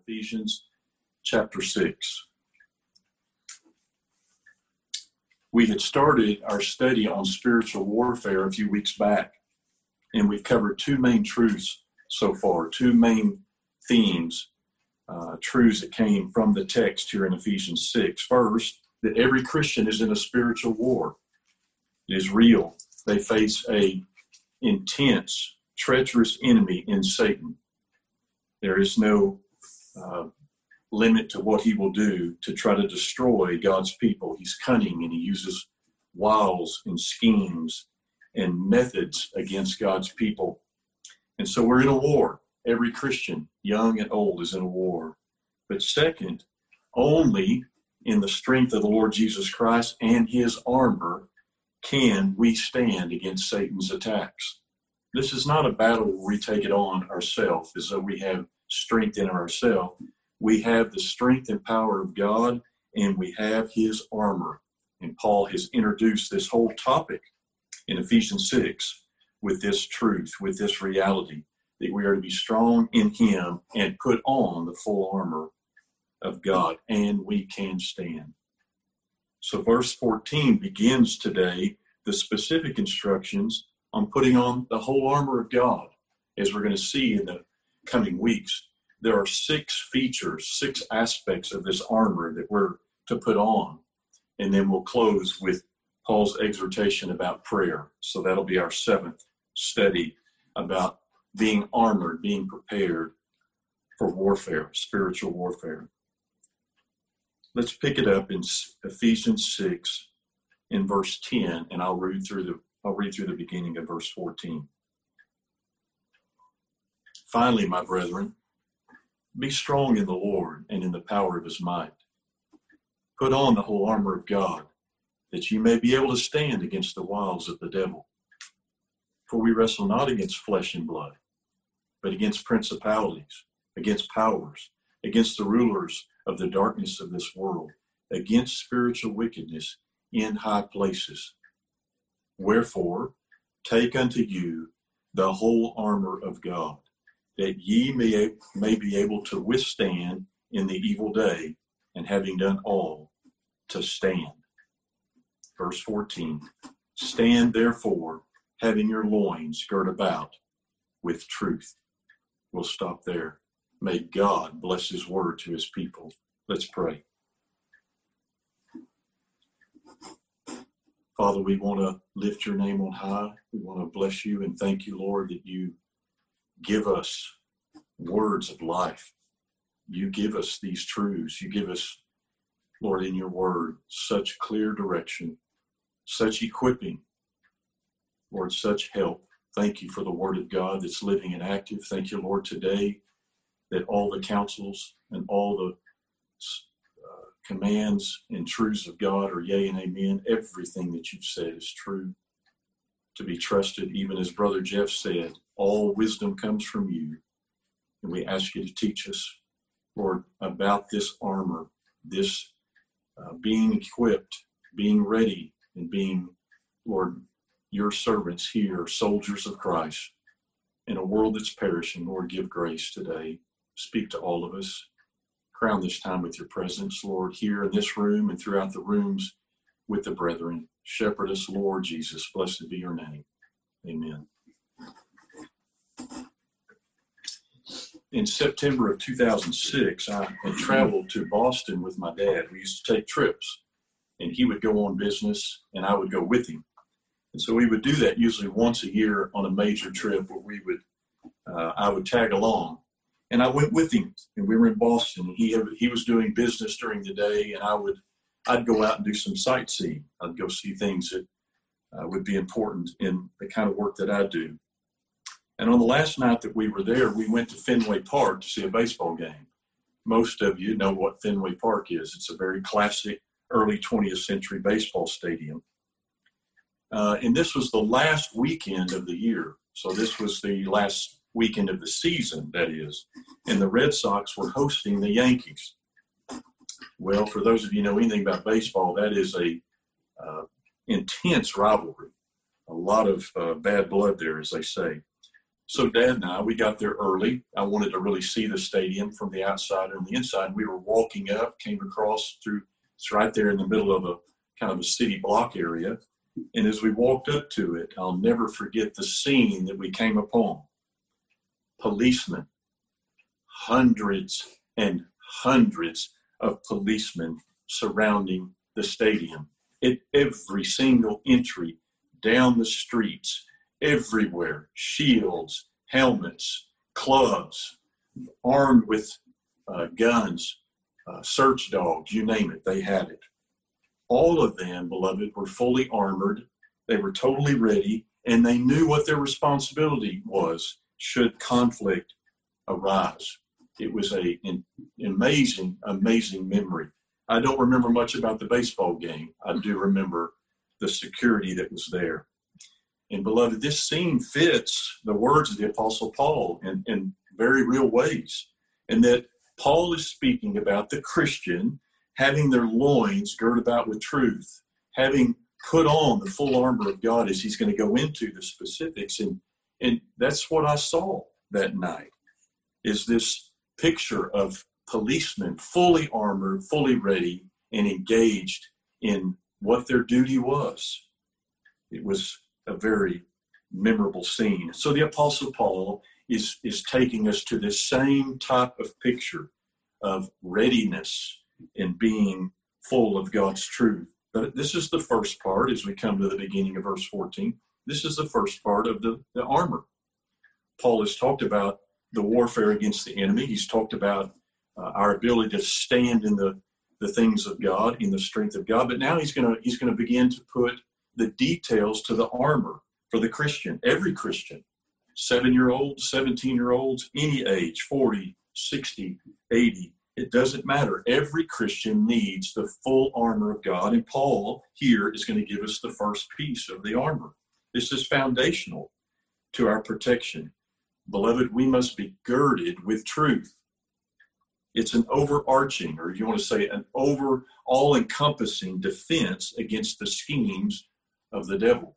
Ephesians chapter 6. We had started our study on spiritual warfare a few weeks back, and we've covered two main truths so far, two main themes, truths that came from the text here in Ephesians 6. First, that every Christian is in a spiritual war. It is real. They face a intense, treacherous enemy in Satan. There is no limit to what he will do to try to destroy God's people. He's cunning, and he uses wiles and schemes and methods against God's people. And so we're in a war. Every Christian, young and old, is in a war. But second, only in the strength of the Lord Jesus Christ and his armor can we stand against Satan's attacks. This is not a battle where we take it on ourselves as though we have strength in ourselves. We have the strength and power of God, and we have his armor. And Paul has introduced this whole topic in Ephesians 6 with this truth, with this reality, that we are to be strong in him and put on the full armor of God, and we can stand. So verse 14 begins today the specific instructions on putting on the whole armor of God. As we're going to see in the coming weeks, there are 6 features, 6 aspects of this armor that we're to put on. And then we'll close with Paul's exhortation about prayer. So that'll be our 7th study about being armored, being prepared for warfare, spiritual warfare. Let's pick it up in Ephesians 6 in verse 10, and I'll read through the beginning of verse 14. Finally, my brethren, be strong in the Lord and in the power of his might. Put on the whole armor of God, that you may be able to stand against the wiles of the devil. For we wrestle not against flesh and blood, but against principalities, against powers, against the rulers of the darkness of this world, against spiritual wickedness in high places. Wherefore, take unto you the whole armor of God, that ye may be able to withstand in the evil day, and having done all, to stand. Verse 14, stand therefore, having your loins girt about with truth. We'll stop there. May God bless his word to his people. Let's pray. Father, we want to lift your name on high. We want to bless you and thank you, Lord, that you give us words of life. You give us these truths. You give us, Lord, in your word, such clear direction, such equipping, Lord, such help. Thank you for the word of God that's living and active. Thank you, Lord, today that all the counsels and all the commands and truths of God are yea and amen. Everything that you've said is true, to be trusted. Even as Brother Jeff said, all wisdom comes from you. And we ask you to teach us, Lord, about this armor, this being equipped, being ready, and being, Lord, your servants here, soldiers of Christ, in a world that's perishing. Lord, give grace today. Speak to all of us. Crown this time with your presence, Lord, here in this room and throughout the rooms with the brethren. Shepherd us, Lord Jesus. Blessed be your name. Amen. In September of 2006, I had traveled to Boston with my dad. We used to take trips, and he would go on business, and I would go with him. And so we would do that usually once a year on a major trip where I would tag along. And I went with him, and we were in Boston. He was doing business during the day, and I'd go out and do some sightseeing. I'd go see things that would be important in the kind of work that I do. And on the last night that we were there, we went to Fenway Park to see a baseball game. Most of you know what Fenway Park is. It's a very classic early 20th century baseball stadium. And this was the last weekend of the year. So this was the last weekend of the season, that is. And the Red Sox were hosting the Yankees. Well, for those of you who know anything about baseball, that is a intense rivalry. A lot of bad blood there, as they say. So Dad and I, we got there early. I wanted to really see the stadium from the outside and the inside. We were walking up, came across through, it's right there in the middle of a kind of a city block area. And as we walked up to it, I'll never forget the scene that we came upon. Policemen, hundreds and hundreds of policemen surrounding the stadium. At every single entry, down the streets, everywhere, shields, helmets, clubs, armed with guns, search dogs, you name it, they had it. All of them, beloved, were fully armored. They were totally ready, and they knew what their responsibility was should conflict arise. It was an amazing, amazing memory. I don't remember much about the baseball game. I do remember the security that was there. And beloved, this scene fits the words of the Apostle Paul in very real ways. And that Paul is speaking about the Christian having their loins girt about with truth, having put on the full armor of God, as he's going to go into the specifics. And that's what I saw that night, is this picture of policemen fully armored, fully ready, and engaged in what their duty was. It was a very memorable scene. So the Apostle Paul is taking us to this same type of picture of readiness and being full of God's truth. But this is the first part as we come to the beginning of verse 14. This is the first part of the armor. Paul has talked about the warfare against the enemy. He's talked about our ability to stand in the things of God, in the strength of God. But now he's going to begin to put the details to the armor for the Christian, every Christian, 7-year-olds, 17-year-olds, any age, 40, 60, 80. It doesn't matter. Every Christian needs the full armor of God. And Paul here is going to give us the first piece of the armor. This is foundational to our protection. Beloved, we must be girded with truth. It's an overarching, or if you want to say an all-encompassing defense against the schemes of the devil.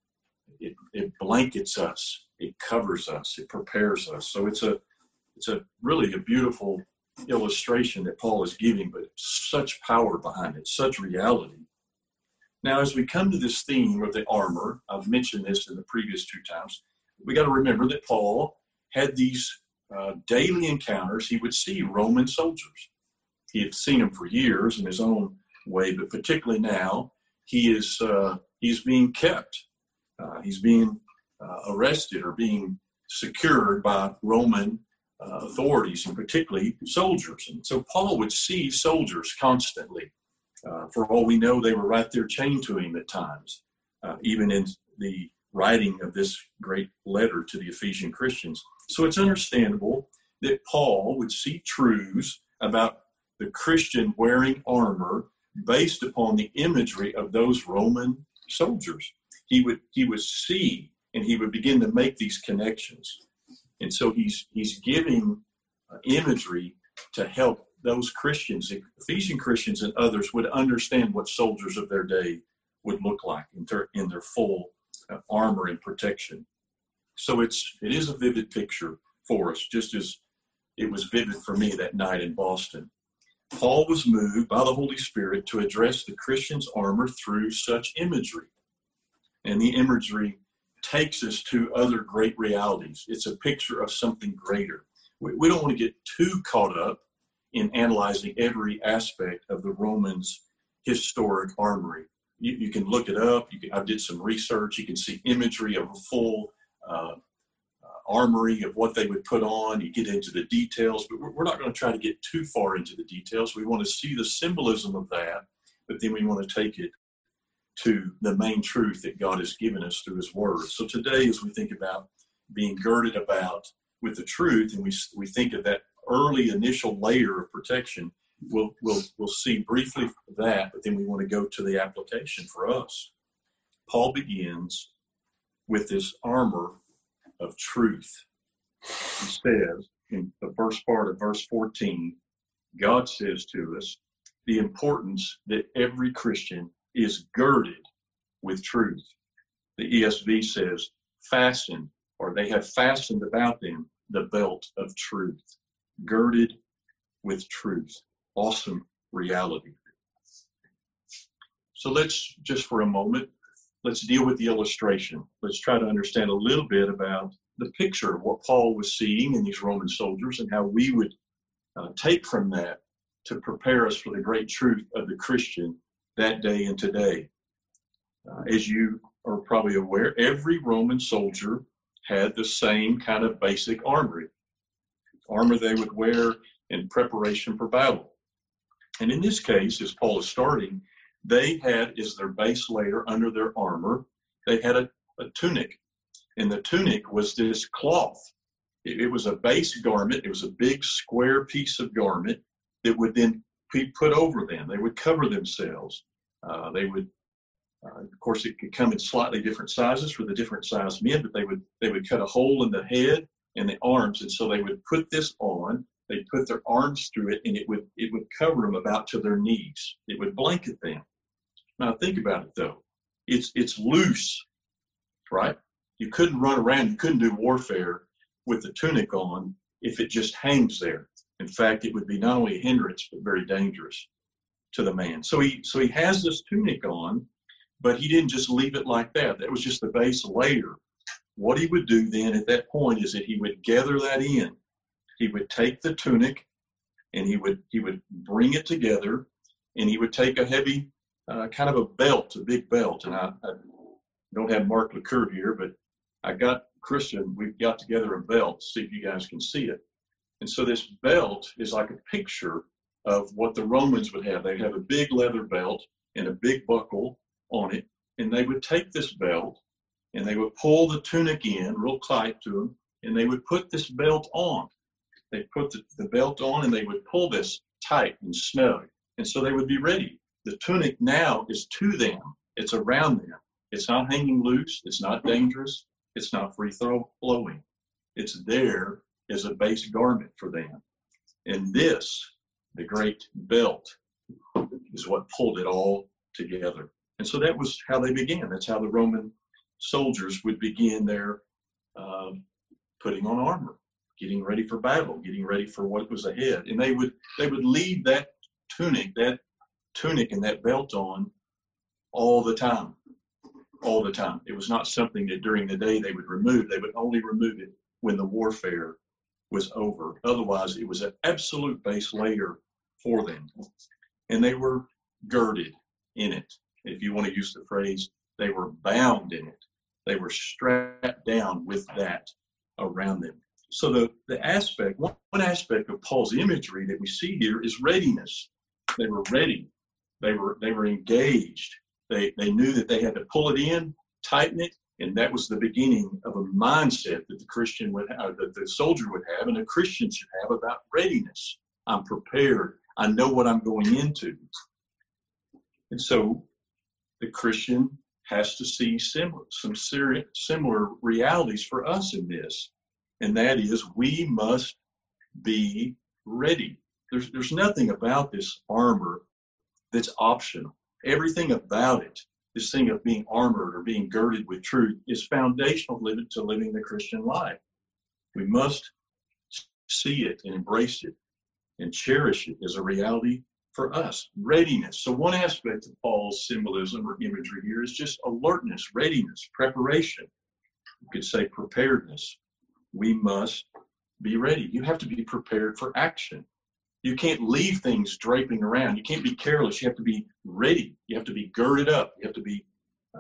It blankets us. It covers us. It prepares us. So it's a really a beautiful illustration that Paul is giving, but such power behind it, such reality. Now, as we come to this theme of the armor, I've mentioned this in the previous 2 times, we got to remember that Paul had these daily encounters. He would see Roman soldiers. He had seen them for years in his own way, but particularly now, he's being kept. He's being arrested or being secured by Roman authorities, and particularly soldiers. And so Paul would see soldiers constantly. For all we know, they were right there chained to him at times, even in the writing of this great letter to the Ephesian Christians. So it's understandable that Paul would see truths about the Christian wearing armor based upon the imagery of those Roman soldiers. He would see, and he would begin to make these connections. And so he's giving imagery to help those Christians, Ephesian Christians and others, would understand what soldiers of their day would look like in their full armor and protection. So it is a vivid picture for us, just as it was vivid for me that night in Boston. Paul was moved by the Holy Spirit to address the Christian's armor through such imagery. And the imagery takes us to other great realities. It's a picture of something greater. We don't want to get too caught up in analyzing every aspect of the Romans' historic armory. You can look it up. I did some research. You can see imagery of a full armory of what they would put on. You get into the details, but we're not going to try to get too far into the details. We want to see the symbolism of that, but then we want to take it to the main truth that God has given us through his word. So today, as we think about being girded about with the truth, and we think of that early initial layer of protection, we'll see briefly that, but then we want to go to the application for us. Paul begins with this armor of truth. He says in the first part of verse 14, God says to us the importance that every Christian is girded with truth. The ESV says fastened or they have fastened about them the belt of truth, girded with truth. Awesome reality. So let's just for a moment, let's deal with the illustration. Let's try to understand a little bit about the picture of what Paul was seeing in these Roman soldiers and how we would take from that to prepare us for the great truth of the Christian that day and today. As you are probably aware, every Roman soldier had the same kind of basic armor they would wear in preparation for battle. And in this case, as Paul is starting, they had as their base layer under their armor, they had a tunic. And the tunic was this cloth. It was a base garment. It was a big square piece of garment that would then be put over them. They would cover themselves. They would, of course, it could come in slightly different sizes for the different sized men, but they would cut a hole in the head and the arms. And so they would put this on. They'd put their arms through it, and it would cover them about to their knees. It would blanket them. Now think about it though. It's loose, right? You couldn't run around. You couldn't do warfare with the tunic on if it just hangs there. In fact, it would be not only a hindrance but very dangerous to the man. So he has this tunic on, but he didn't just leave it like that. That was just the base layer. What he would do then at that point is that he would gather that in. He would take the tunic and he would bring it together, and he would take a heavy kind of a belt, a big belt. And I don't have Mark LeCoeur here, but I got Christian, we've got together a belt, see if you guys can see it. And so this belt is like a picture of what the Romans would have. They'd have a big leather belt and a big buckle on it, and they would take this belt and they would pull the tunic in real tight to them, and they would put this belt on. They put the belt on and they would pull this tight and snug, and so they would be ready. The tunic now is to them. It's around them. It's not hanging loose. It's not dangerous. It's not free flowing. It's there as a base garment for them. And this, the great belt, is what pulled it all together. And so that was how they began. That's how the Roman soldiers would begin their putting on armor, getting ready for battle, getting ready for what was ahead. And they would leave that tunic and that belt on all the time. All the time. It was not something that during the day they would remove. They would only remove it when the warfare was over. Otherwise, it was an absolute base layer for them. And they were girded in it. If you want to use the phrase, they were bound in it. They were strapped down with that around them. So the aspect, one aspect of Paul's imagery that we see here is readiness. They were ready. They were engaged. They knew that they had to pull it in, tighten it, and that was the beginning of a mindset that the Christian would have, that the soldier would have, and a Christian should have about readiness. I'm prepared. I know what I'm going into. And so the Christian has to see similar realities for us in this, and that is we must be ready. There's nothing about this armor that's optional. Everything about it, this thing of being armored or being girded with truth, is foundational to living the Christian life. We must see it and embrace it and cherish it as a reality for us. Readiness. So one aspect of Paul's symbolism or imagery here is just alertness, readiness, preparation. You could say preparedness. We must be ready. You have to be prepared for action. You can't leave things draping around. You can't be careless. You have to be ready. You have to be girded up. You have to be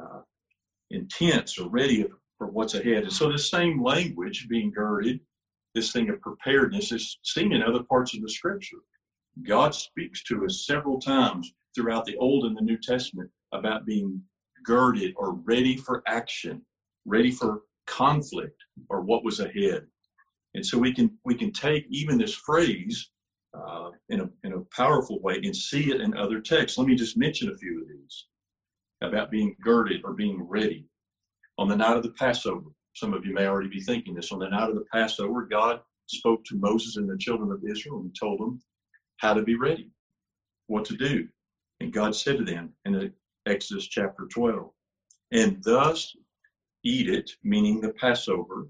intense or ready for what's ahead. And so the same language, being girded, this thing of preparedness, is seen in other parts of the Scripture. God speaks to us several times throughout the Old and the New Testament about being girded or ready for action, ready for conflict or what was ahead. And so we can take even this phrase in a powerful way and see it in other texts. Let me just mention a few of these about being girded or being ready. On the night of the Passover, some of you may already be thinking this. On the night of the Passover, God spoke to Moses and the children of Israel and told them how to be ready, what to do. And God said to them in Exodus chapter 12, and thus eat it, meaning the Passover,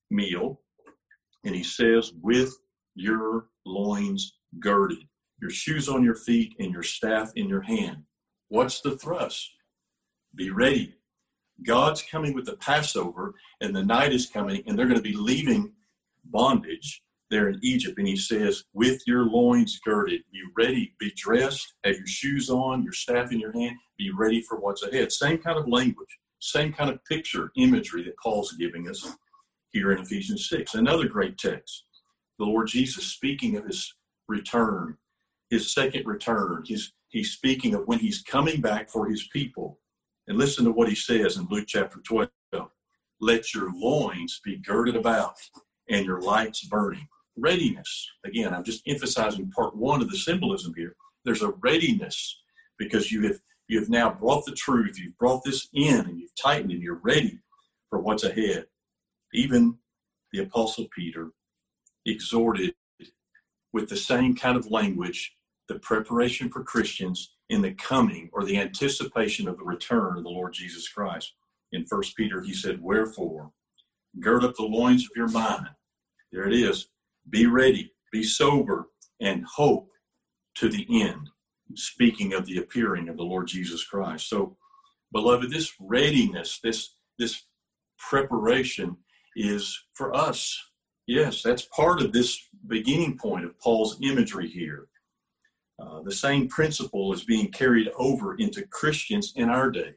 meal, and he says, with your loins girded, your shoes on your feet, and your staff in your hand. What's the thrust? Be ready. God's coming with the Passover, and the night is coming, and they're going to be leaving bondage there in Egypt. And he says, with your loins girded, be ready, be dressed, have your shoes on, your staff in your hand, be ready for what's ahead. Same kind of language, same kind of picture, imagery that Paul's giving us here in Ephesians 6. Another great text. The Lord Jesus speaking of his return, his second return. He's speaking of when he's coming back for his people. And listen to what he says in Luke chapter 12. Let your loins be girded about and your lights burning. Readiness. Again, I'm just emphasizing part one of the symbolism here. There's a readiness because you have now brought the truth. You've brought this in and you've tightened and you're ready for what's ahead. Even the Apostle Peter exhorted with the same kind of language the preparation for Christians in the coming or the anticipation of the return of the Lord Jesus Christ. In 1 Peter, he said, wherefore, gird up the loins of your mind. There it is. Be ready, be sober, and hope to the end. Speaking of the appearing of the Lord Jesus Christ. So, beloved, this readiness, this preparation is for us. Yes, that's part of this beginning point of Paul's imagery here. The same principle is being carried over into Christians in our day.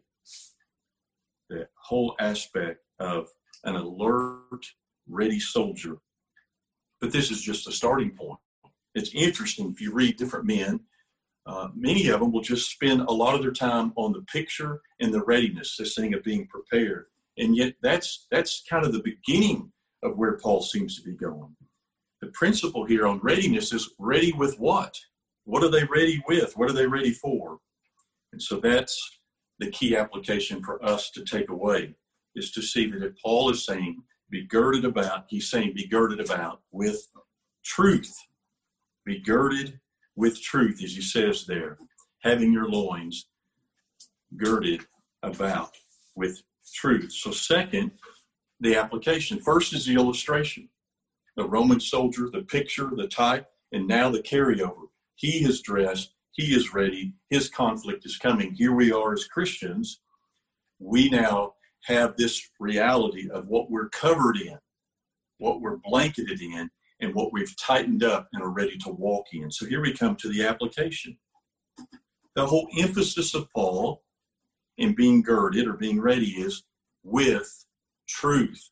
The whole aspect of an alert, ready soldier. But this is just a starting point. It's interesting if you read different men, many of them will just spend a lot of their time on the picture and the readiness, this thing of being prepared. And yet that's kind of the beginning of where Paul seems to be going. The principle here on readiness is ready with what? What are they ready with? What are they ready for? And so that's the key application for us to take away, is to see that if Paul is saying, be girded about, he's saying be girded about with truth. Be girded with truth, as he says there, having your loins girded about with truth. So second, the application. First is the illustration. The Roman soldier, the picture, the type, and now the carryover. He is dressed, he is ready, his conflict is coming. Here we are as Christians. We now have this reality of what we're covered in, what we're blanketed in, and what we've tightened up and are ready to walk in. So here we come to the application. The whole emphasis of Paul in being girded or being ready is with truth.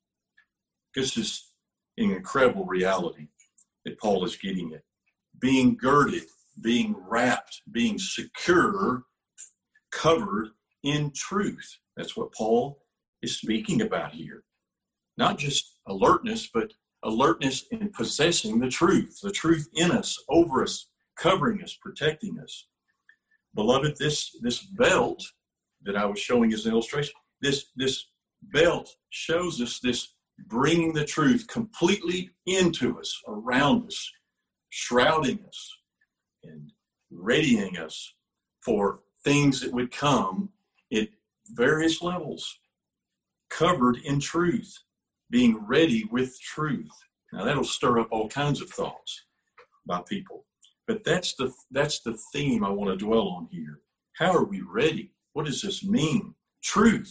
This is an incredible reality that Paul is getting at. Being girded, being wrapped, being secure, covered in truth. That's what Paul is speaking about here. Not just alertness, but alertness in possessing the truth in us, over us, covering us, protecting us. Beloved, this belt that I was showing as an illustration, this belt shows us this bringing the truth completely into us, around us, shrouding us, and readying us for things that would come at various levels, covered in truth, being ready with truth. Now that'll stir up all kinds of thoughts by people. But that's the theme I want to dwell on here. How are we ready? What does this mean? Truth.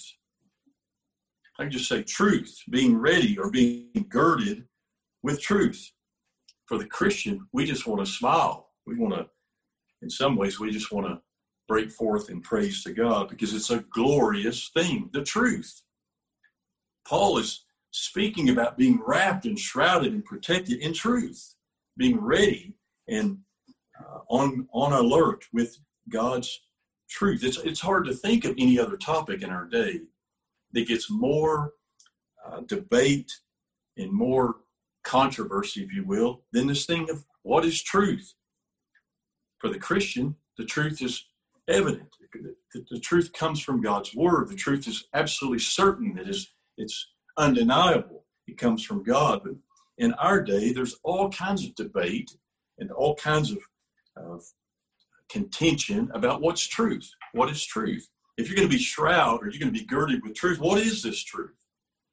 I can just say truth, being ready or being girded with truth. For the Christian, we just want to smile. We want to, in some ways, we just want to break forth in praise to God because it's a glorious thing, the truth. Paul is speaking about being wrapped and shrouded and protected in truth, being ready and on alert with God's truth. It's hard to think of any other topic in our day that gets more debate and more controversy, if you will, than this thing of what is truth. For the Christian, the truth is evident. The truth comes from God's word. The truth is absolutely certain. It's undeniable. It comes from God. But in our day, there's all kinds of debate and all kinds of contention about what's truth. What is truth? If you're going to be shrouded or you're going to be girded with truth, what is this truth?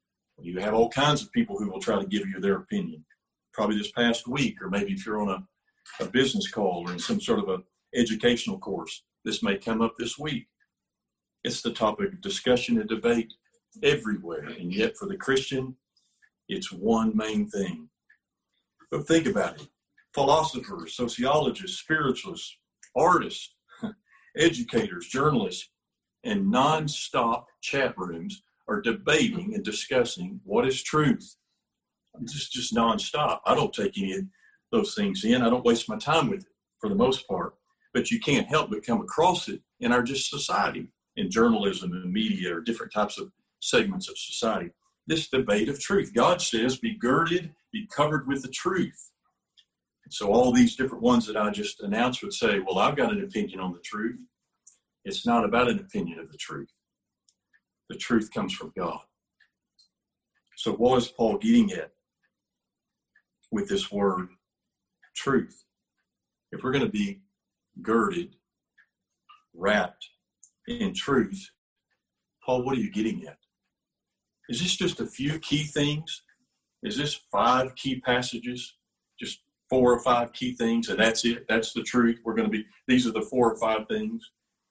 You have all kinds of people who will try to give you their opinion. Probably this past week, or maybe if you're on a business call or in some sort of a educational course, this may come up this week. It's the topic of discussion and debate everywhere. And yet for the Christian, it's one main thing. But think about it. Philosophers, sociologists, spiritualists, artists, educators, journalists, and non-stop chat rooms are debating and discussing what is truth. Just non-stop. I don't take any of those things in. I don't waste my time with it for the most part. But you can't help but come across it in our just society, in journalism and media or different types of segments of society. This debate of truth. God says, be girded, be covered with the truth. So all these different ones that I just announced would say, well, I've got an opinion on the truth. It's not about an opinion of the truth. The truth comes from God. So what is Paul getting at with this word truth? If we're going to be girded, wrapped in truth, Paul, what are you getting at? Is this just a few key things? Is this 5 key passages? Just 4 or 5 key things, and that's it? That's the truth? These are the 4 or 5 things?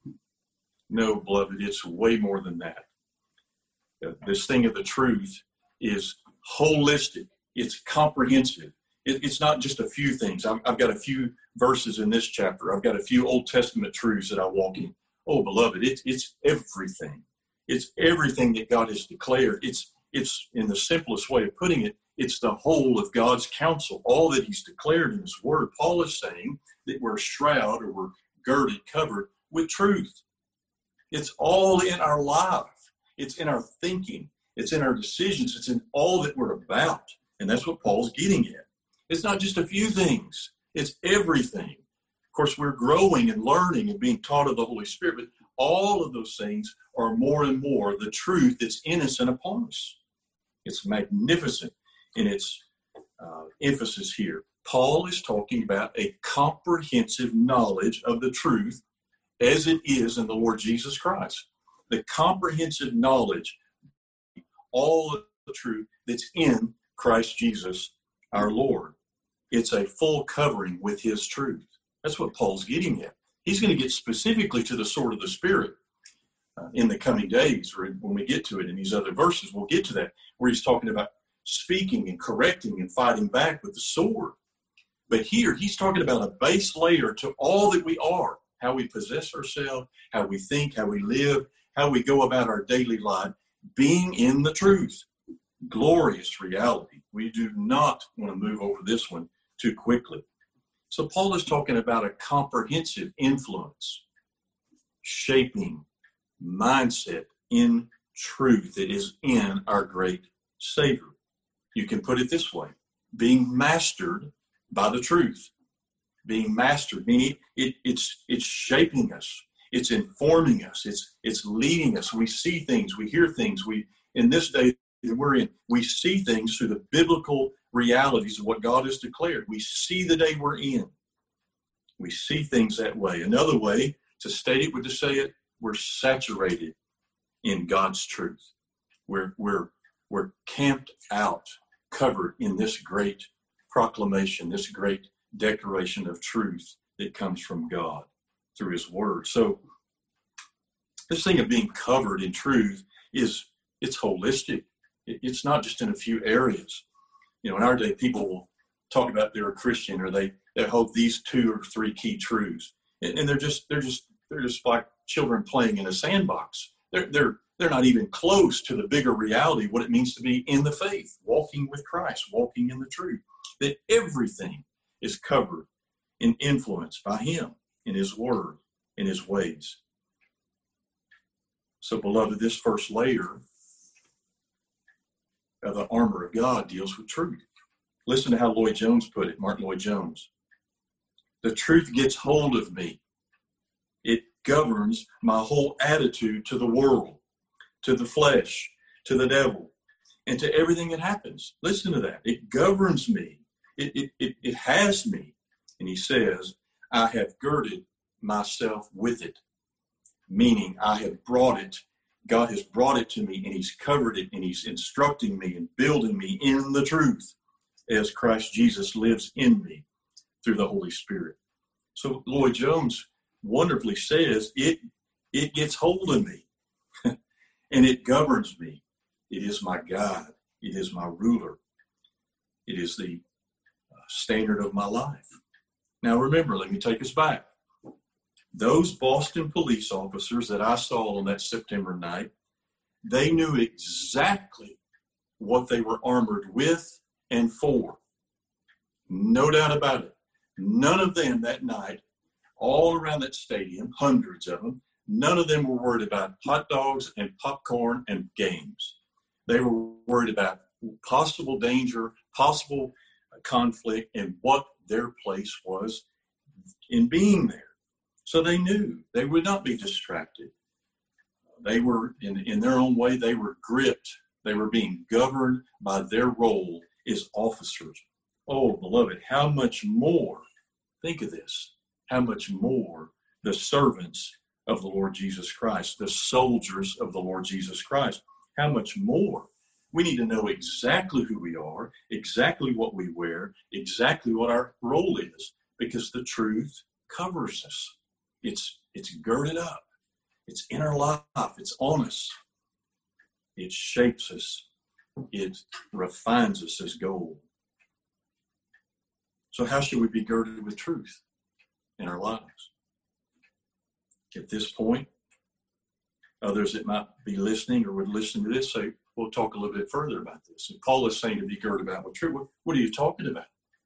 No, beloved, it's way more than that. This thing of the truth is holistic. It's comprehensive. It's not just a few things. I've got a few verses in this chapter. I've got a few Old Testament truths that I walk in. Oh, beloved, it's everything. It's everything that God has declared. It's in the simplest way of putting it, it's the whole of God's counsel, all that he's declared in his word. Paul is saying that we're shrouded or we're girded, covered with truth. It's all in our life. It's in our thinking. It's in our decisions. It's in all that we're about. And that's what Paul's getting at. It's not just a few things. It's everything. Of course, we're growing and learning and being taught of the Holy Spirit, but all of those things are more and more the truth that's in us and upon us. It's magnificent in its emphasis here. Paul is talking about a comprehensive knowledge of the truth as it is in the Lord Jesus Christ. The comprehensive knowledge, all of the truth that's in Christ Jesus, our Lord. It's a full covering with his truth. That's what Paul's getting at. He's going to get specifically to the sword of the Spirit in the coming days, or when we get to it in these other verses. We'll get to that, where he's talking about speaking and correcting and fighting back with the sword. But here, he's talking about a base layer to all that we are, how we possess ourselves, how we think, how we live, how we go about our daily life, being in the truth. Glorious reality. We do not want to move over this one too quickly. So Paul is talking about a comprehensive influence, shaping mindset in truth that is in our great Savior. You can put it this way: being mastered by the truth. Being mastered, meaning it's shaping us. It's informing us. It's leading us. We see things. We hear things. In this day that we're in, we see things through the biblical realities of what God has declared. We see the day we're in. We see things that way. Another way to state it would to say it: we're saturated in God's truth. We're camped out, covered in this great proclamation, this great declaration of truth that comes from God through his word. So this thing of being covered in truth it's holistic. It's not just in a few areas. In our day, people will talk about they're a Christian, or they hold these 2 or 3 key truths, and they're just like children playing in a sandbox. They're not even close to the bigger reality of what it means to be in the faith, walking with Christ, walking in the truth. That everything is covered and influenced by him, in his word, in his ways. So, beloved, this first layer of the armor of God deals with truth. Listen to how Lloyd Jones put it, Martin Lloyd Jones. The truth gets hold of me. It governs my whole attitude to the world, to the flesh, to the devil, and to everything that happens. Listen to that. It governs me. It has me. And he says, I have girded myself with it, meaning I have brought it God has brought it to me, and he's covered it, and he's instructing me and building me in the truth as Christ Jesus lives in me through the Holy Spirit. So Lloyd Jones wonderfully says, it gets hold of me and it governs me. It is my guide. It is my ruler. It is the standard of my life. Now remember, let me take us back. Those Boston police officers that I saw on that September night, they knew exactly what they were armored with and for. No doubt about it. None of them that night, all around that stadium, hundreds of them, none of them were worried about hot dogs and popcorn and games. They were worried about possible danger, possible conflict, and what their place was in being there. So they knew they would not be distracted. They were, in their own way, they were gripped. They were being governed by their role as officers. Oh, beloved, how much more, think of this, how much more the servants of the Lord Jesus Christ, the soldiers of the Lord Jesus Christ, how much more. We need to know exactly who we are, exactly what we wear, exactly what our role is, because the truth covers us. It's girded up. It's in our life. It's on us. It shapes us. It refines us as gold. So how should we be girded with truth in our lives? At this point, others that might be listening or would listen to this say, we'll talk a little bit further about this. And Paul is saying to be girded about with truth. What are you talking about?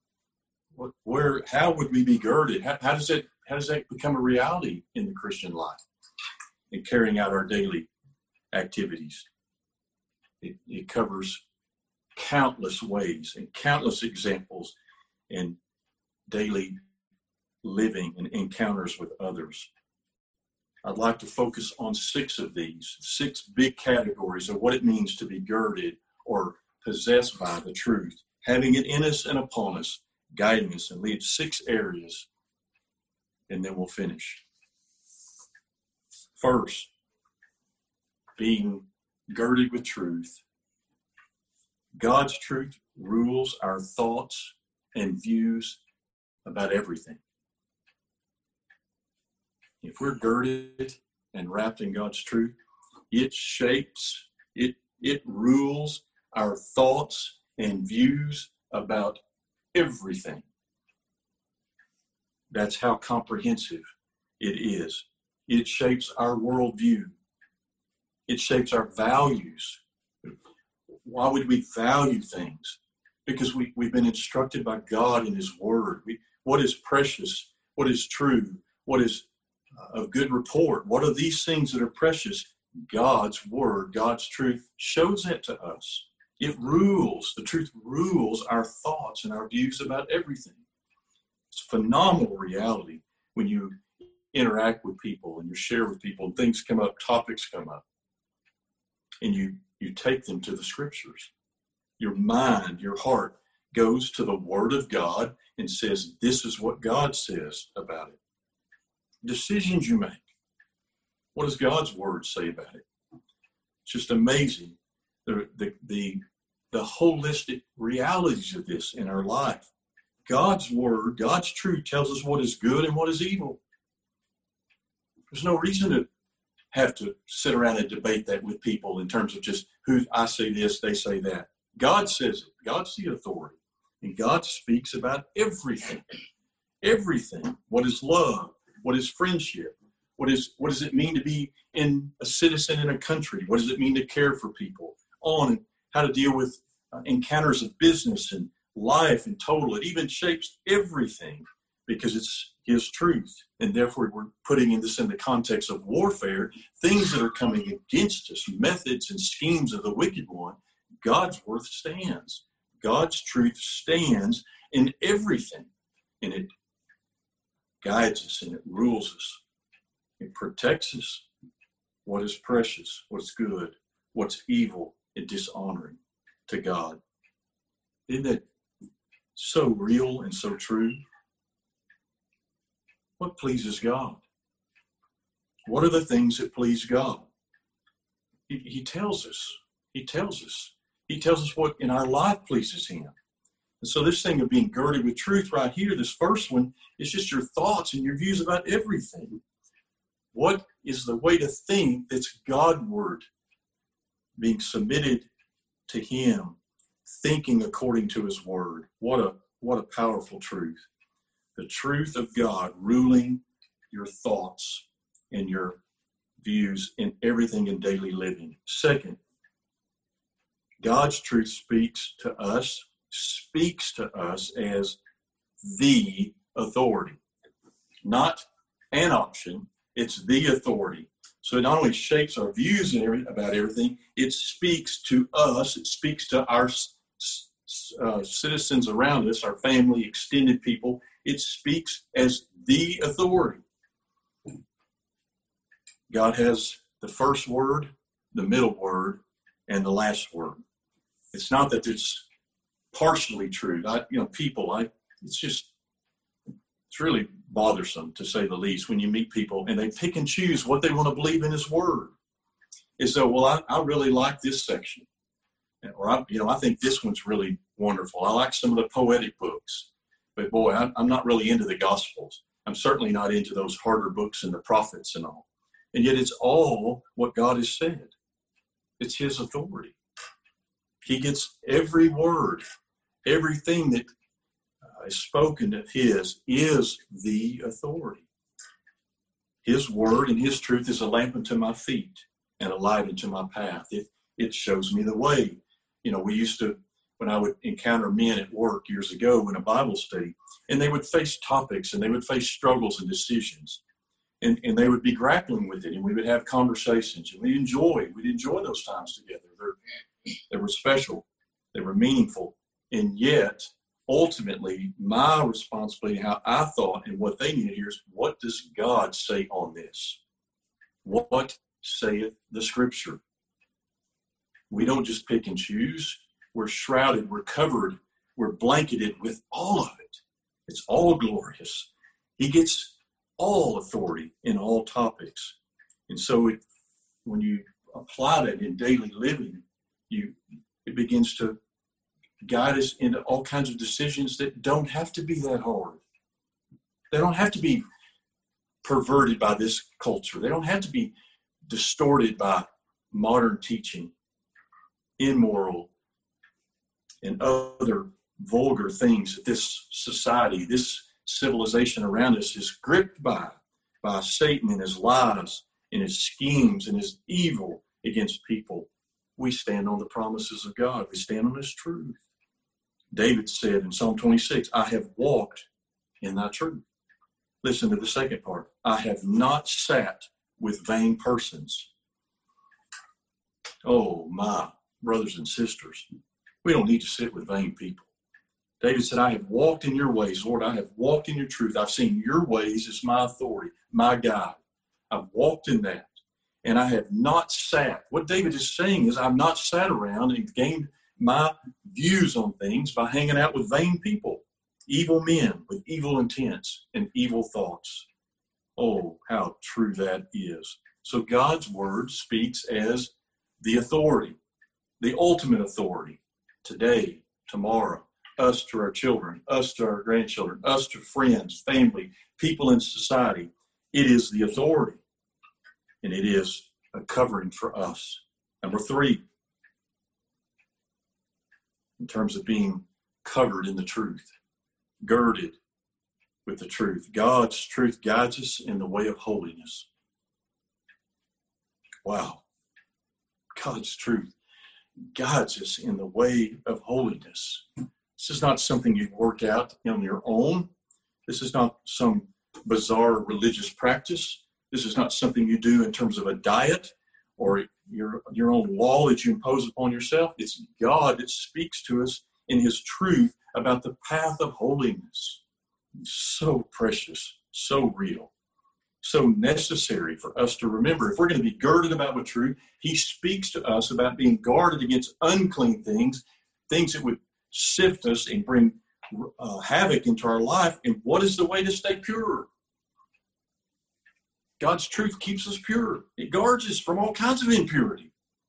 How would we be girded? How does that become a reality in the Christian life in carrying out our daily activities? It covers countless ways and countless examples in daily living and encounters with others. I'd like to focus on 6 of these, 6 big categories of what it means to be girded or possessed by the truth, having it in us and upon us, guiding us, and lead 6 areas, and then we'll finish. First, being girded with truth. God's truth rules our thoughts and views about everything. If we're girded and wrapped in God's truth, it shapes, it rules our thoughts and views about everything. That's how comprehensive it is. It shapes our worldview. It shapes our values. Why would we value things? Because we've been instructed by God in His Word. What is precious? What is true? What is of good report? What are these things that are precious? God's Word, God's truth shows that to us. It rules. The truth rules our thoughts and our views about everything. It's a phenomenal reality when you interact with people and you share with people and things come up, topics come up, and you take them to the Scriptures. Your mind, your heart goes to the Word of God and says, this is what God says about it. Decisions you make. What does God's Word say about it? It's just amazing. The holistic realities of this in our life. God's Word, God's truth tells us what is good and what is evil. There's no reason to have to sit around and debate that with people in terms of just who I say this, they say that. God says it. God's the authority. And God speaks about everything. Everything. What is love? What is friendship? What does it mean to be a citizen in a country? What does it mean to care for people? On how to deal with encounters of business and life in total. It even shapes everything because it's His truth. And therefore, we're putting this in the context of warfare, things that are coming against us, methods and schemes of the wicked one. God's word stands. God's truth stands in everything. And it guides us and it rules us. It protects us. What is precious, what's good, what's evil and dishonoring to God. Isn't that so real and so true? What pleases God? What are the things that please God? He tells us. He tells us. He tells us what in our life pleases him. And so this thing of being girded with truth right here, this first one, is just your thoughts and your views about everything. What is the way to think that's Godward, being submitted to him, thinking according to his word? What a powerful truth. The truth of God ruling your thoughts and your views in everything in daily living. Second, God's truth speaks to us as the authority. Not an option, it's the authority. So it not only shapes our views about everything, it speaks to us, it speaks to our citizens around us, our family, extended people. It speaks as the authority. God has the first word, the middle word, and the last word. It's not that it's partially true. It's really bothersome, to say the least, when you meet people and they pick and choose what they want to believe in his word. Is so, well, I really like this section. Or, I think this one's really wonderful. I like some of the poetic books. But boy, I'm not really into the Gospels. I'm certainly not into those harder books and the prophets and all. And yet it's all what God has said. It's his authority. He gets every word, everything that is spoken of his is the authority. His word and his truth is a lamp unto my feet and a light unto my path. It shows me the way. We used to, when I would encounter men at work years ago in a Bible study, and they would face topics and they would face struggles and decisions. And they would be grappling with it, and we would have conversations, and we'd enjoy those times together. They were special. They were meaningful. And yet, ultimately, my responsibility, how I thought and what they need to hear is, what does God say on this? What saith the Scripture? We don't just pick and choose. We're shrouded, we're covered, we're blanketed with all of it. It's all glorious. He gets all authority in all topics. And so when you apply that in daily living, it begins to guide us into all kinds of decisions that don't have to be that hard. They don't have to be perverted by this culture. They don't have to be distorted by modern teaching, immoral, and other vulgar things that this society, this civilization around us is gripped by Satan and his lies and his schemes and his evil against people. We stand on the promises of God. We stand on his truth. David said in Psalm 26, I have walked in thy truth. Listen to the second part. I have not sat with vain persons. Oh, my brothers and sisters, we don't need to sit with vain people. David said, I have walked in your ways, Lord. I have walked in your truth. I've seen your ways as my authority, my guide. I've walked in that. And I have not sat. What David is saying is, I've not sat around and gained my views on things by hanging out with vain people, evil men with evil intents and evil thoughts. Oh, how true that is. So God's word speaks as the authority, the ultimate authority, today, tomorrow, us to our children, us to our grandchildren, us to friends, family, people in society. It is the authority, and it is a covering for us. Number 3, in terms of being covered in the truth, girded with the truth. God's truth guides us in the way of holiness. Wow. God's truth guides us in the way of holiness. This is not something you work out on your own. This is not some bizarre religious practice. This is not something you do in terms of a diet or your own law that you impose upon yourself. It's God that speaks to us in his truth about the path of holiness. So precious, so real, so necessary for us to remember. If we're going to be girded about with truth, he speaks to us about being guarded against unclean things, things that would sift us and bring havoc into our life. And what is the way to stay pure? God's truth keeps us pure. It guards us from all kinds of impurity.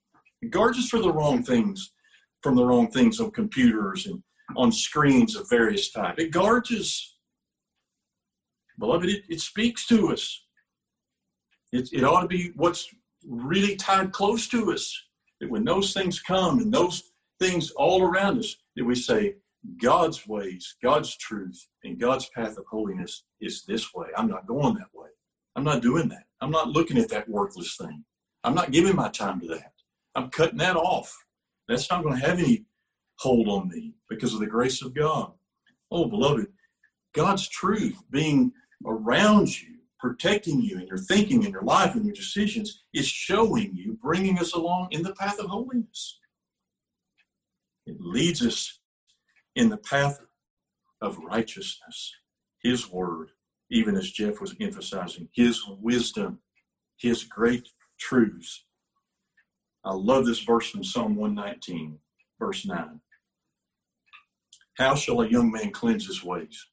It guards us for the wrong things, from the wrong things on computers and on screens of various type. It guards us. Beloved, it speaks to us. It ought to be what's really tied close to us. That when those things come and those things all around us, that we say, God's ways, God's truth, and God's path of holiness is this way. I'm not going that way. I'm not doing that. I'm not looking at that worthless thing. I'm not giving my time to that. I'm cutting that off. That's not going to have any hold on me because of the grace of God. Oh, beloved, God's truth being around you, protecting you in your thinking, in your life, and your decisions, is showing you, bringing us along in the path of holiness. It leads us in the path of righteousness. His word, even as Jeff was emphasizing, his wisdom, his great truths. I love this verse from Psalm 119, verse 9. How shall a young man cleanse his ways?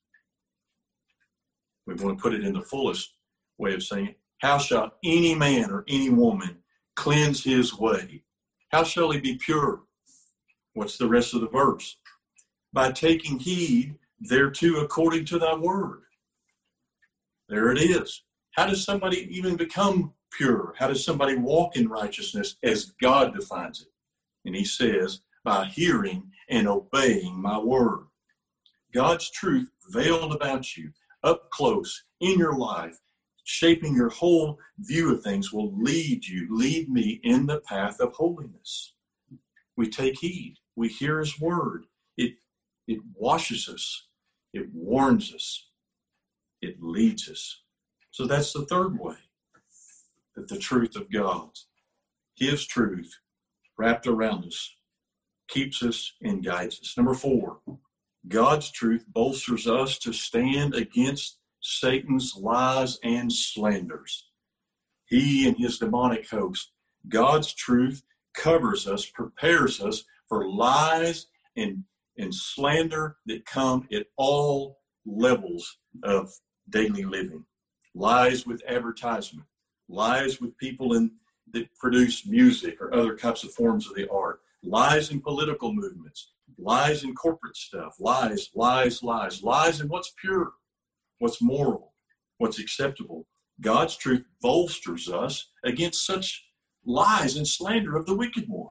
We want to put it in the fullest way of saying it. How shall any man or any woman cleanse his way? How shall he be pure? What's the rest of the verse? By taking heed thereto according to thy word. There it is. How does somebody even become pure? How does somebody walk in righteousness as God defines it? And he says, by hearing and obeying my word. God's truth veiled about you, up close, in your life, shaping your whole view of things, will lead me in the path of holiness. We take heed. We hear his word. It washes us. It warns us. It leads us. So that's the third way that the truth of God, his truth wrapped around us, keeps us and guides us. Number 4, God's truth bolsters us to stand against Satan's lies and slanders. He and his demonic host, God's truth covers us, prepares us for lies and slander that come at all levels of daily living. Lies with advertisement, lies with people that produce music or other types of forms of the art, lies in political movements, lies in corporate stuff, lies in what's pure, what's moral, what's acceptable. God's truth bolsters us against such lies and slander of the wicked one.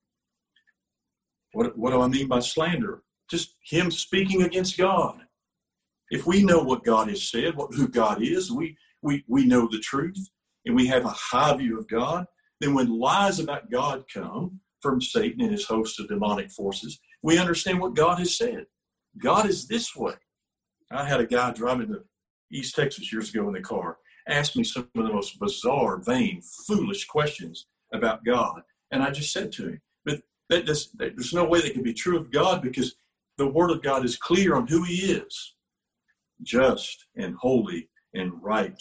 What do I mean by slander? Just him speaking against God. If we know what God has said, who God is, we know the truth, and we have a high view of God, then when lies about God come from Satan and his host of demonic forces, we understand what God has said. God is this way. I had a guy driving to East Texas years ago in the car, asked me some of the most bizarre, vain, foolish questions about God. And I just said to him, but there's no way that can be true of God, because the word of God is clear on who he is. Just and holy and right.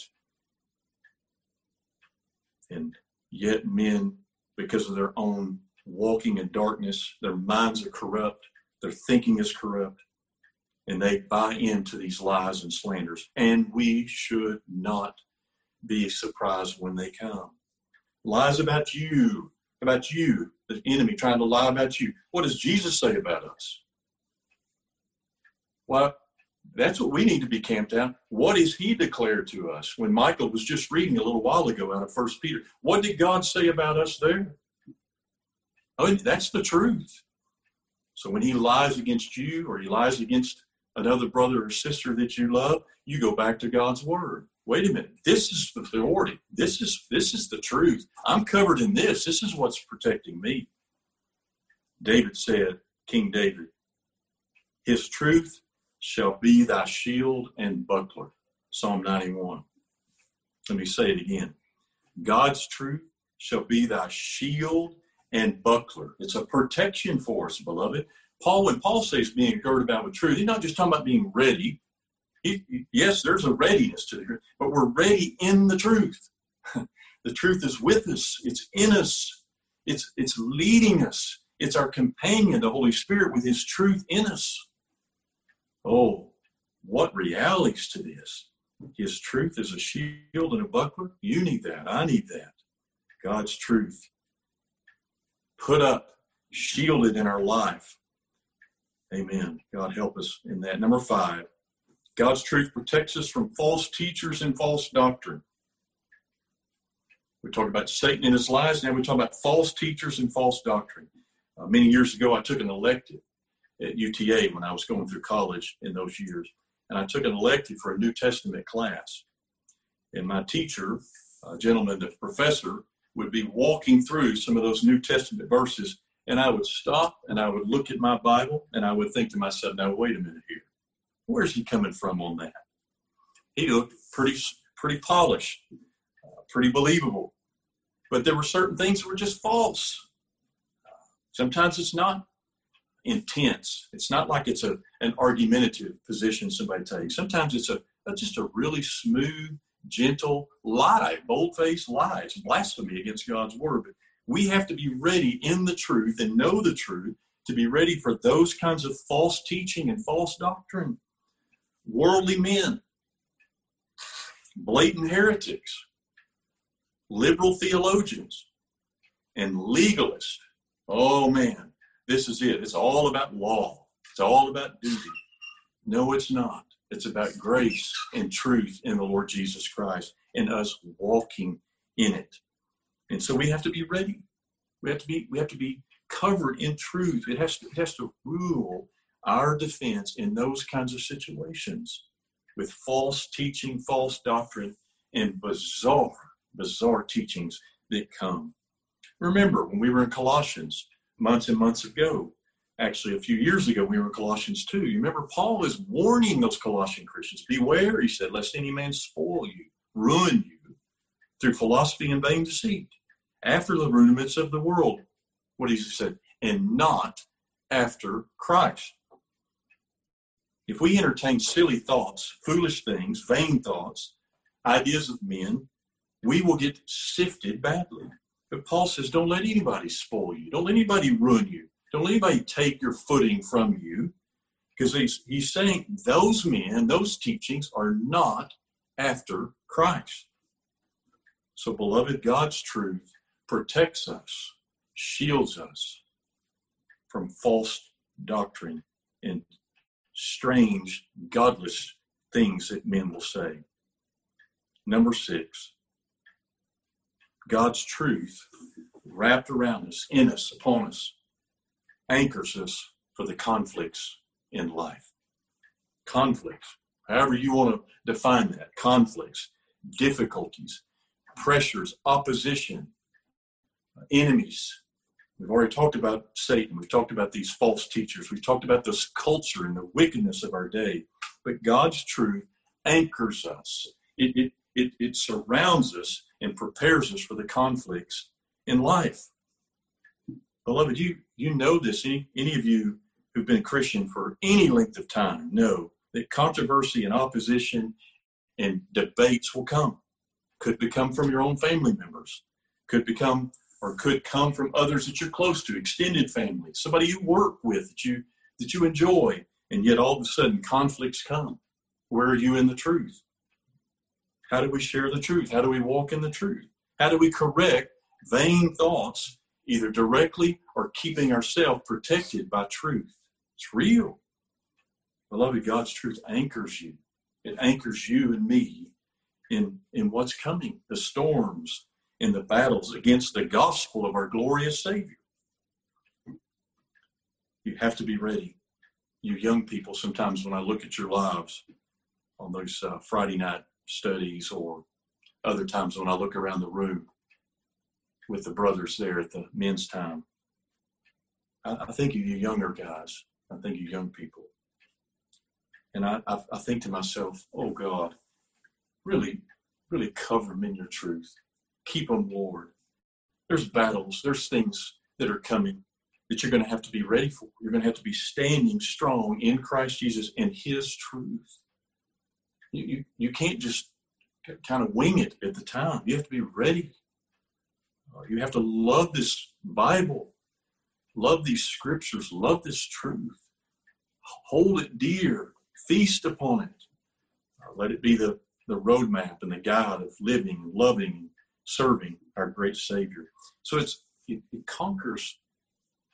And yet men, because of their own walking in darkness, their minds are corrupt, their thinking is corrupt, and they buy into these lies and slanders. And we should not be surprised when they come. Lies about you, the enemy trying to lie about you. What does Jesus say about us? Well, that's what we need to be camped out. What is he declared to us? When Michael was just reading a little while ago out of 1 Peter, what did God say about us there? Oh, that's the truth. So when he lies against you, or he lies against another brother or sister that you love, you go back to God's word. Wait a minute. This is the authority. This is the truth. I'm covered in this. This is what's protecting me. David said, King David, his truth shall be thy shield and buckler. Psalm 91. Let me say it again. God's truth shall be thy shield and buckler. It's a protection for us, beloved. When Paul says being girded about with truth, he's not just talking about being ready. Yes, there's a readiness to the truth, but we're ready in the truth. The truth is with us. It's in us. It's leading us. It's our companion, the Holy Spirit, with his truth in us. Oh, what realities to this. His truth is a shield and a buckler. You need that. I need that. God's truth. put up, shielded in our life. Amen. God help us in that. Number 5, God's truth protects us from false teachers and false doctrine. We talked about Satan and his lies. Now we talk about false teachers and false doctrine. Many years ago, I took an elective at UTA when I was going through college in those years. And I took an elective for a New Testament class. And my teacher, a gentleman, the professor, would be walking through some of those New Testament verses. And I would stop and I would look at my Bible and I would think to myself, now, wait a minute here. Where's he coming from on that? He looked pretty polished, pretty believable. But there were certain things that were just false. Sometimes it's not intense. It's not like it's an argumentative position somebody takes. Sometimes it's just a really smooth, gentle lie, bold-faced lie. It's blasphemy against God's word. But we have to be ready in the truth and know the truth to be ready for those kinds of false teaching and false doctrine. Worldly men, blatant heretics, liberal theologians, and legalists. Oh man, this is it. It's all about law. It's all about duty. No, it's not. It's about grace and truth in the Lord Jesus Christ and us walking in it. And so we have to be ready. We have to be covered in truth. It has to rule our defense in those kinds of situations with false teaching, false doctrine, and bizarre teachings that come. Remember, when we were in Colossians months and months ago, actually a few years ago, we were in Colossians 2. You remember Paul is warning those Colossian Christians, beware, he said, lest any man spoil you, ruin you through philosophy and vain deceit, after the rudiments of the world. What does he say? And not after Christ. If we entertain silly thoughts, foolish things, vain thoughts, ideas of men, we will get sifted badly. But Paul says, don't let anybody spoil you. Don't let anybody ruin you. Don't let anybody take your footing from you. Because he's saying those men, those teachings are not after Christ. So, beloved, God's truth protects us, shields us from false doctrine and strange, godless things that men will say. Number 6, God's truth wrapped around us, in us, upon us, anchors us for the conflicts in life. Conflicts, however you want to define that, conflicts, difficulties, pressures, opposition, enemies. We've already talked about Satan. We've talked about these false teachers. We've talked about this culture and the wickedness of our day. But God's truth anchors us. It surrounds us and prepares us for the conflicts in life. Beloved, you know this. Any of you who've been Christian for any length of time know that controversy and opposition and debates will come. Could come from your own family members. Could come from others that you're close to, extended family, somebody you work with that you enjoy, and yet all of a sudden conflicts come. Where are you in the truth? How do we share the truth? How do we walk in the truth? How do we correct vain thoughts, either directly or keeping ourselves protected by truth? It's real. Beloved, God's truth anchors you. It anchors you and me in what's coming, the storms and the battles against the gospel of our glorious Savior. You have to be ready. You young people, sometimes when I look at your lives on those Friday night studies or other times when I look around the room with the brothers there at the men's time, I think of you younger guys. I think of you young people. And I think to myself, oh God, really, really cover them in your truth. Keep them, Lord. There's battles. There's things that are coming that you're going to have to be ready for. You're going to have to be standing strong in Christ Jesus and His truth. You can't just kind of wing it at the time. You have to be ready. You have to love this Bible, love these scriptures, love this truth. Hold it dear. Feast upon it. Let it be the roadmap and the guide of living and loving and serving our great Savior. So it conquers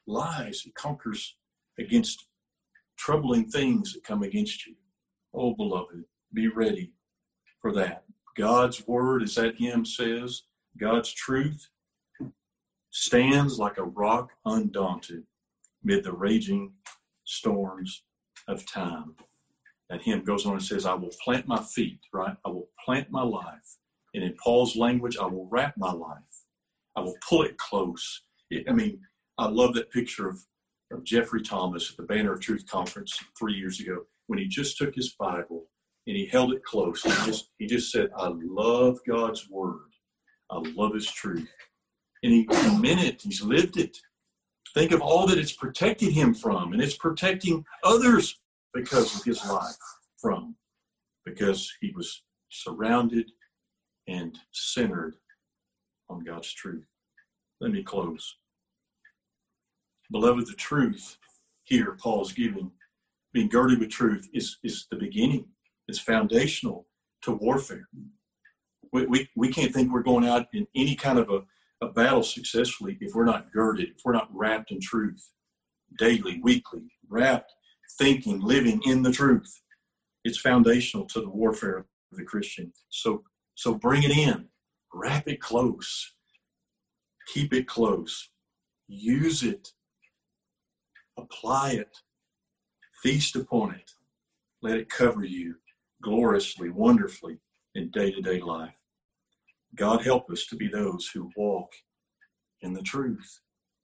lies. It conquers against troubling things that come against you. Oh, beloved, be ready for that. God's word, as that hymn says, God's truth stands like a rock undaunted mid the raging storms of time. That hymn goes on and says, I will plant my feet, right? I will plant my life. And in Paul's language, I will wrap my life. I will pull it close. I love that picture of Jeffrey Thomas at the Banner of Truth conference 3 years ago when he just took his Bible and he held it close. He just said, I love God's word. I love his truth. And he meant it. He's lived it. Think of all that it's protected him from, and it's protecting others because of his life from, because he was surrounded and centered on God's truth. Let me close. Beloved, the truth here Paul's giving, being girded with truth, is the beginning. It's foundational to warfare. We can't think we're going out in any kind of a battle successfully if we're not girded, if we're not wrapped in truth daily, weekly, wrapped, thinking, living in the truth. It's foundational to the warfare of the Christian. So bring it in, wrap it close, keep it close, use it, apply it, feast upon it, let it cover you gloriously, wonderfully in day-to-day life. God help us to be those who walk in the truth,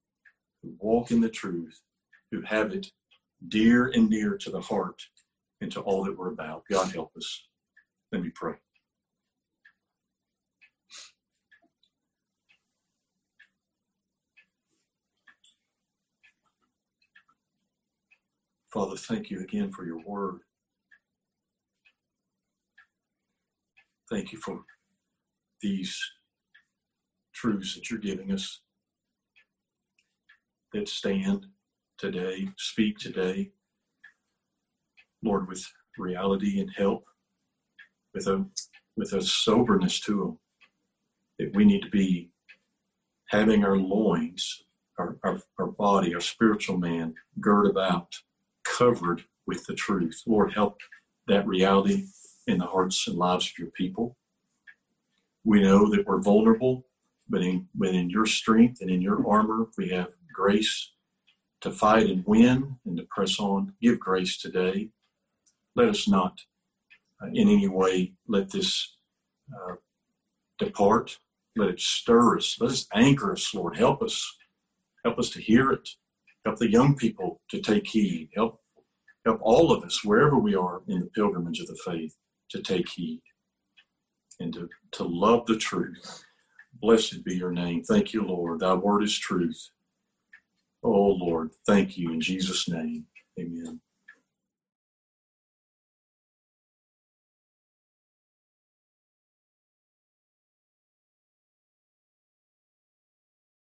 who have it dear and near to the heart and to all that we're about. God help us. Let me pray. Father, thank you again for your word. Thank you for these truths that you're giving us that stand today, speak today, Lord, with reality and help, with a soberness to them, that we need to be having our loins, our body, our spiritual man, girt about, covered with the truth. Lord, help that reality in the hearts and lives of your people. We know that we're vulnerable, but in your strength and in your armor, we have grace to fight and win and to press on. Give grace today. Let us not in any way let this depart. Let it stir us. Let us anchor us, Lord. Help us. Help us to hear it. Help the young people to take heed. Help all of us, wherever we are in the pilgrimage of the faith, to take heed and to love the truth. Blessed be your name. Thank you, Lord. Thy word is truth. Oh, Lord, thank you in Jesus' name. Amen.